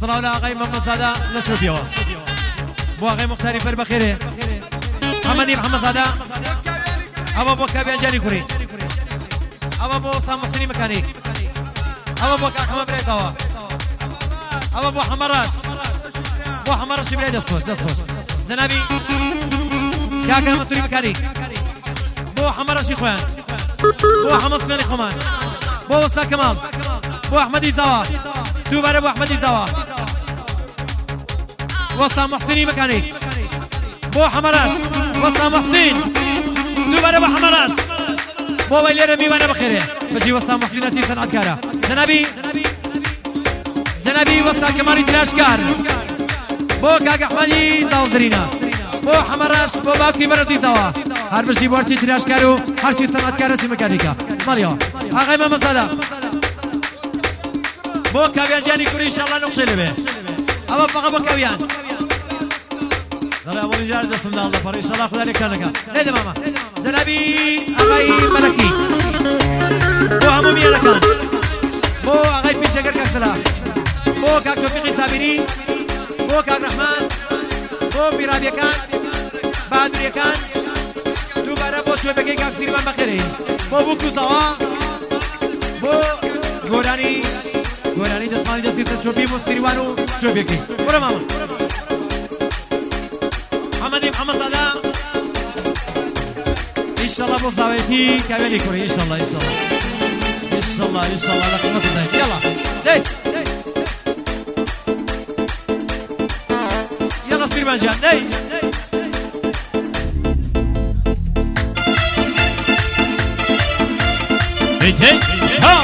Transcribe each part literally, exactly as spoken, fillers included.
صلاة ولا أغاي محمد سادة لشوبيوا بو أغاي مختاري فر بخيره محمدي محمد سادة أبا بو كابي أنجالي كوري أبا بو سام محسني مكاني أبا بو كاكما بريتوا أبا بو حمراش بو حمراش بريد دسخوش دسخوش زنابي كاكا مطوري مكاني بو حمراش إخوان بو حمص ماني خمان بو وسا كمال بو أحمدي زوا دوباره بو أحمدي زوا وسا محسني مكاني بو حمراش وسا محسن دوباره بو حمراش بو ويلي ميوانه بخيره بجي وسا محسن نسي صنعتكارا زنابي زنابي وسا كمالي تلاشكار بو كاك أحمدي زاوزرينا بو حمراش بو باكي مرتي زوا هر بجي بورشي تلاشكارو هر شي صنعتكارا شي مكانيكا ماليا آغاي ما مسادا بو كاويان جاني كوري إن شاء الله نقشي لبه أما فقط بو كاويان دلا أبو رجال دسم الله بار إن شاء الله خدا لك كانك نيدا ماما زنابي أغاي ملكي بو عمومي لكان بو أغاي بيشكر كاكسلا بو كاك توفيقي سابيني بو كاك رحمن بو بيرابي كان بادري كان دوباره بو شو بكي كاك سيرمان بخيري بو بوكو زوا بو گورانی گورانی دستمانی دستی سر چوبی مستریوانو چوبی کی برو ماما محمدی محمد صدا انشالله بو زاویتی کاملی کنی انشالله انشالله انشالله انشالله لقمت دایم يلا دي يلا سيرمان جان دي هي هي ها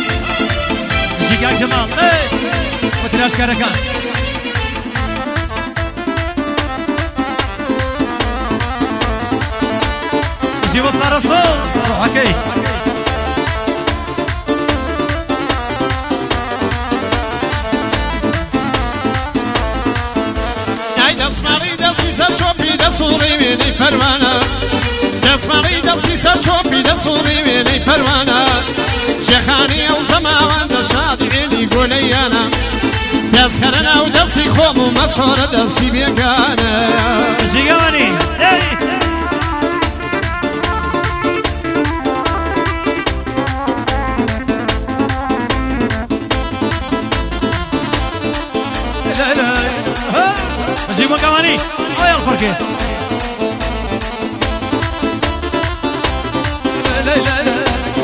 جيجا جمال ايه وتلاش كاركان جي وصل رسول روحكي يا دسماري دسي سرشوبي دسوري ويني پروانا دسماري دسي سرشوبي دسوري ويني پروانا شيخاني او زمان دشادي لي قولي انا تسخرنا ودسي خوم ومشهور دسي بيكانا زيغاني لا لا ها زيغو كماني ويا الفرقه لا لا لا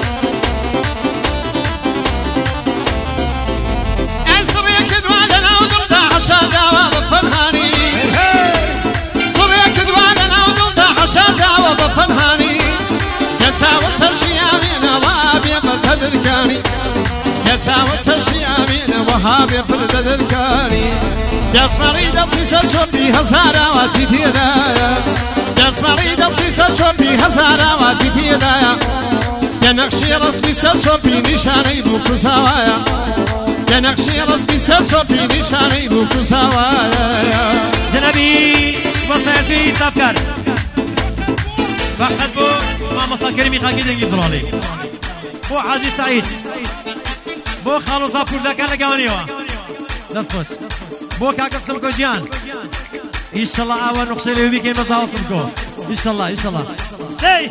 يساوي سرشي أمين وهابي فرد ذكراني دسمري دسي سرشوبي هزارا وتتيدا دسمري دسي سرشوبي هزارا وتتيدا جنقشي رسمي سرشوبي نشاني بوكو سوايا جنقشي رسمي سرشوبي نشاني بوكو سوايا جنبي وصيتي سافكر بحث بو ما مصال كريمي خاكي دنجي ضلالي بو عزيز سعيد بو خالوصا پورزاکان لگوانیوا دست خوش بو کاکا سمکو جیان ایشالله آوان نقشه لیوی که مزاو سمکو ایشالله ایشالله دی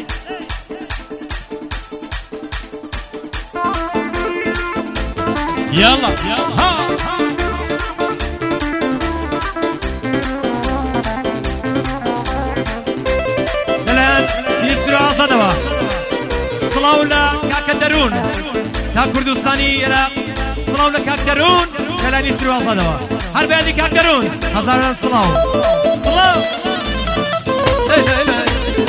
يلا ها الان يسرع عصدوا صلاولا كاكا درون تا كردستاني عراق صلاو لكاك درون كلا نستروا صدوا هل بعدي كاك درون هزاران صلاو صلاو لا لا لا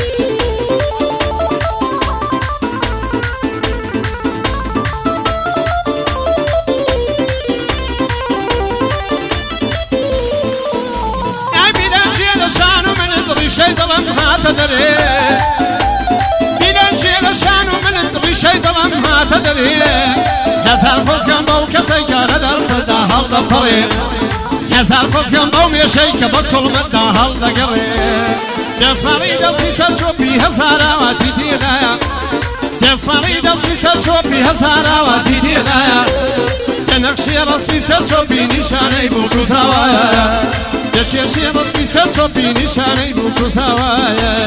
يا بلانجي لشانو من دري شي ظلم ما تدري بلانجي لشانو من دري شي ظلم ما تدري يزال فوزكم بو كسي كان درسدا هل دبري يزال فوزكم بو ميشي كبكل مدى هل دقري دسماري دسي سرشوبي هزارا وتتينا دسماري دسي سرشوبي هزارا وتتينا نقشي رسمي سرچوبي نشاني بوكو سوايا دشيشي رسمي سرچوبي نشاني بوكو سوايا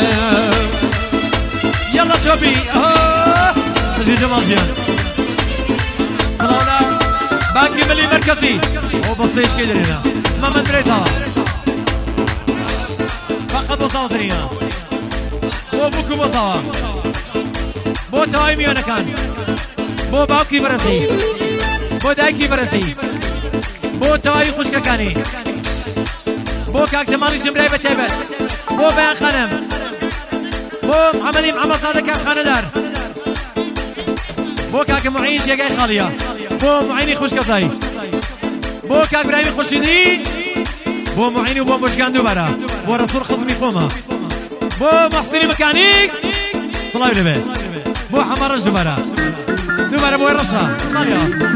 يلا شوبي مجدي جمال جيان صلاونا بانكي ملي مركزي هو بصيش كيدرينا محمد بريطا فقط بصاوة ثرينا بو بوكو بصاوة بو تواي ميوانا كان بو باوكي برسي بو دايكي برسي بو تواي خوشكا كاني بو كاك جمالي جمراي بتيبت بو بيان خانم بو محمدي محمد صادق كان خاندار بو كاك معين جيجاي خالية بو معيني خوشكا زاي بو كاك برايمي خوشيدي بو معيني وبو مشكان دوبارا بو رسول خصمي قومة بو محسني مكانيك صلاة لبي بو حمار رش دوبارا دوبارا بو رشا خالية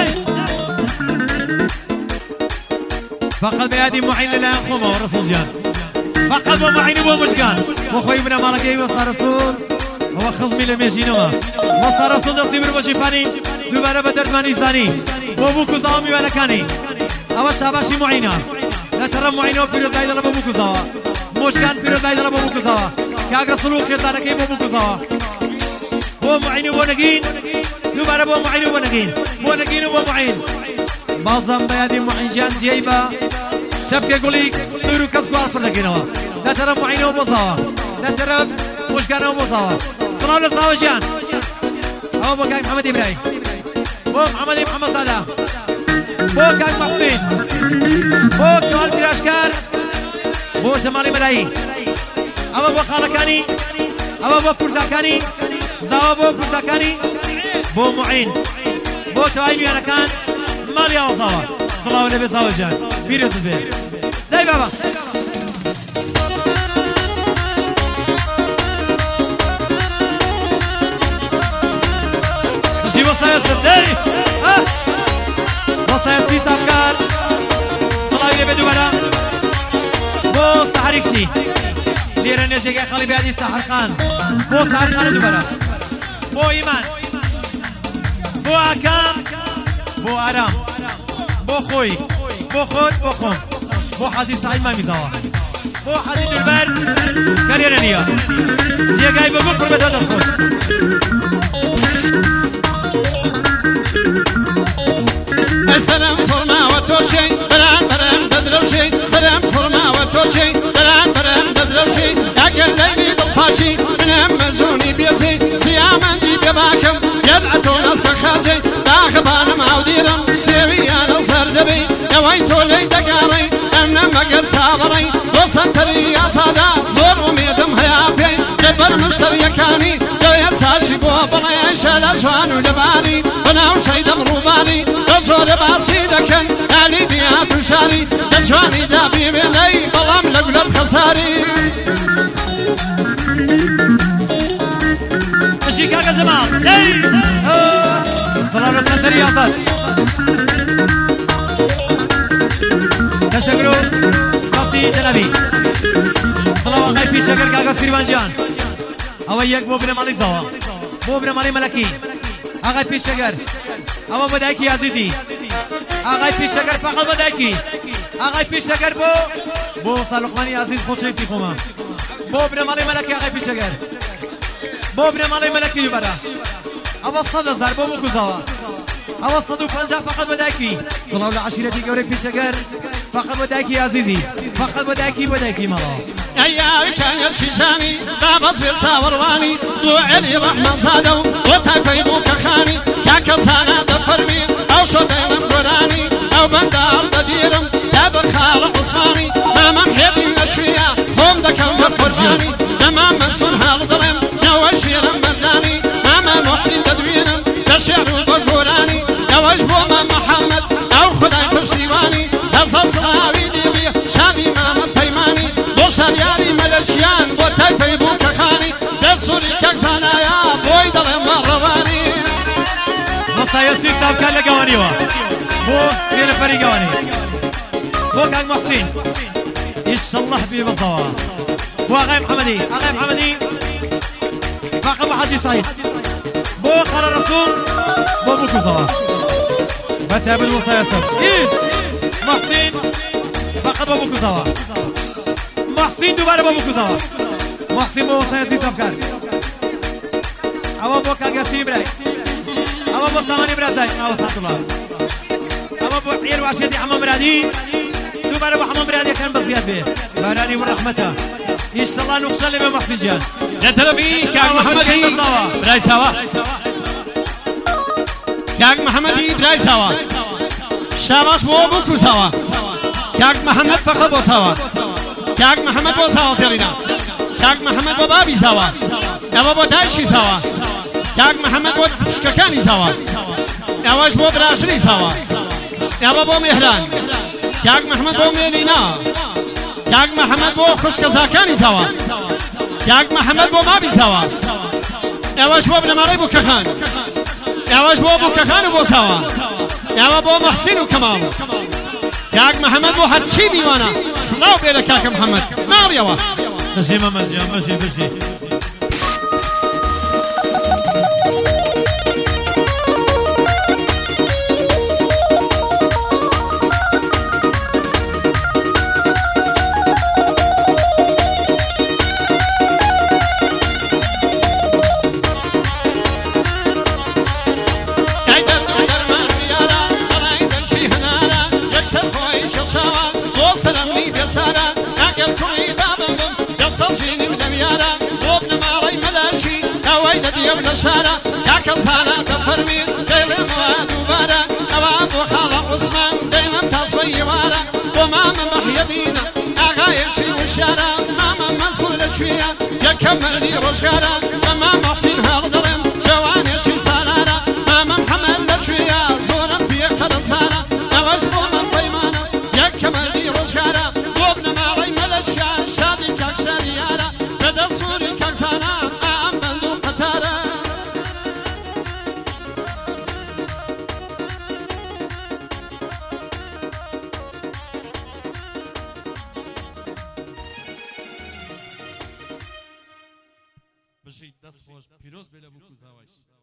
فقط بيادي معين لله قومة ورسول جان فقط بو معين وبو مشكان بو خوي بنا مالك ايوه صار رسول هو خصمي لميشينوما وصار رسول دستي بربو شفاني دوبارا بدرماني ثاني بو بوكو زاومي وانا كاني اوا شاباشي معينة لا ترى معينة وبيرو دايدر بو بوكو زاوا مشكان بيرو دايدر بو بوكو زاوا كاك رسولو خيطانا كي بو بوكو زاوا بو معين وبو نقين دوبارا بو معين وبو نقين بو نقين وبو معين بازم بيادي معين جان جيبا سبكي قوليك تورو كسكو عرفر نقينوا لا ترى معين وبو زاوا لا ترى مشكان وبو زاوا صلاة لصاوا جان او بو كاك محمد إبراهيم بو محمد محمد صالح بو كاك محسين بو كوال كراشكار بو زمالي ملايي اما بو خالكاني اما بو برزاكاني زاوا بو برزاكاني بو معين بو توايمي انا كان ماليا وصاوا صلاة ونبي صاوا جان بيريوس البير داي بابا مشي وصايا سردي ها وصايا سيس افكار صلاة ونبي دوبارا بو سحريكشي ليرا نجيك خالي بيادي سحر خان بو سحر خان دوبارا بو ايمان بو اكام بو ارام بو خوي بو خود بو خون بو حازي سعيد ما ميزاوا بو حازي دلبر كاريرانيا زيغاي بو بو قربت هذا الخوش السلام صرنا وتوشي بران بران تدروشي سلام صرنا وتوشي بران بران تدروشي يا قلبي ضباشي من امزوني بيزي سياما دي بباكم يبعتو ناس كخازي داخبان معوديرم سيوي انا صردبي يويتو لي دقاري امنا مقر سابري وصنتري يا صادا زور وميدم هيابي جبر مشتري كاني لو يساجي بوبري شالا شوانو لباري بناو شي دغروباني زور باسي دكن علي دياتو شاري دجواني دابي بلي بلام لقلب خساري مشي كاكا زمان اي صلاة السنتري يا صاد تشكروا صفي جنبي صلاة غير في شكر كاكا سيروان جان او يك بو بن مالي زوا بو بن مالي ملكي اغاي في شكر او بدايكي عزيزي اغاي في شكر فقط بدايكي اغاي في شكر بو بو صالحماني عزيز خوشي في خوما بو بن مالي ملكي اغاي في شكر بو بن مالي ملكي برا او صد زار بو بو زوا او صد وخمسة فقط بدايكي صلاة العشيرة جورك في شكر فقط بدايكي عزيزي فقط بدايكي بدايكي مالا يا كان الشيشاني بابس بالساورواني طوعلي رحمة صادو وتايفي بوك خاني كاك صانا تفرمي او شو بين القراني او بندار بديرم تابر خالق عثماني ماما محيطي نتشويا خوم دكم بفرجاني ماما منصور هالظلم نواشير مرداني ماما محسن تدوينم تشعر بالقراني نواش بوما محمد او خداي فرسيواني تصص راوي ليبيا شاني ماما بيماني بوشان ياري ملشيان بو تايفي بوك خاني دسوري كاكسانا يا بوي دلم مرواني مصايا سيكتاب كان لقواني وا بو سير فري قواني بو كاك محسن إن شاء الله بي بالضوا بو أغاي محمدي أغاي محمدي فاقم حاجي سعيد بو قرار رسول بو بوكو زوا فتابل موسى ياسر إيز محسن فقط بابو كوزاوا محسن دوباره بابو كوزاوا محسن موسى ياسر تفكر أما بوكا قاسين براي أما بو ثماني برازاي أو سات الله أما بو عير وعشيدي حمام برادي دوباره بو حمام برادي كان بزياد به برادي ورحمته إن شاء الله نوصل لما محسن جان نتربي كاك محمدي براي سوا كاك محمدي براي سوا شاباش بو بوكو سوا كاك محمد فقط بو سوا كاك محمد بو سوا سيرينا كاك محمد بو بابي سوا اوا بو دايشي سوا كاك محمد بو شككاني سوا اواش بو براشري سوا اوا بو مهران كاك محمد بو ميلينا كاك محمد بو خشك زاكاني سوا كاك محمد بو بابي سوا اواش بو بنماري بو كخان اواش بو بو كخان بو سوا اوا بو محسن وكمال كاك محمد بو حسي بيوانا صلاو بيلا كاك محمد ماريوا ماشي ما ماشي ماشي ماشي يبنى شارع كاك صالة تفرمي ديل مواد وبارا أواب وخالق عثمان دينا تصبي وارا وماما محيدينا أغايشي وشارع ماما مسؤول شوية يكمل لي رشقارا ماما محسين هالظلم جوانيشي صالارا ماما محمد شوية زورا بيقر الصارا أواش بوما طيمانا يكمل لي رشقارا وابن مالي ملشا شادي كاك شاريارا بدل صوري كاك صانا بشي دست خوش پیروز بله بو کوزاوش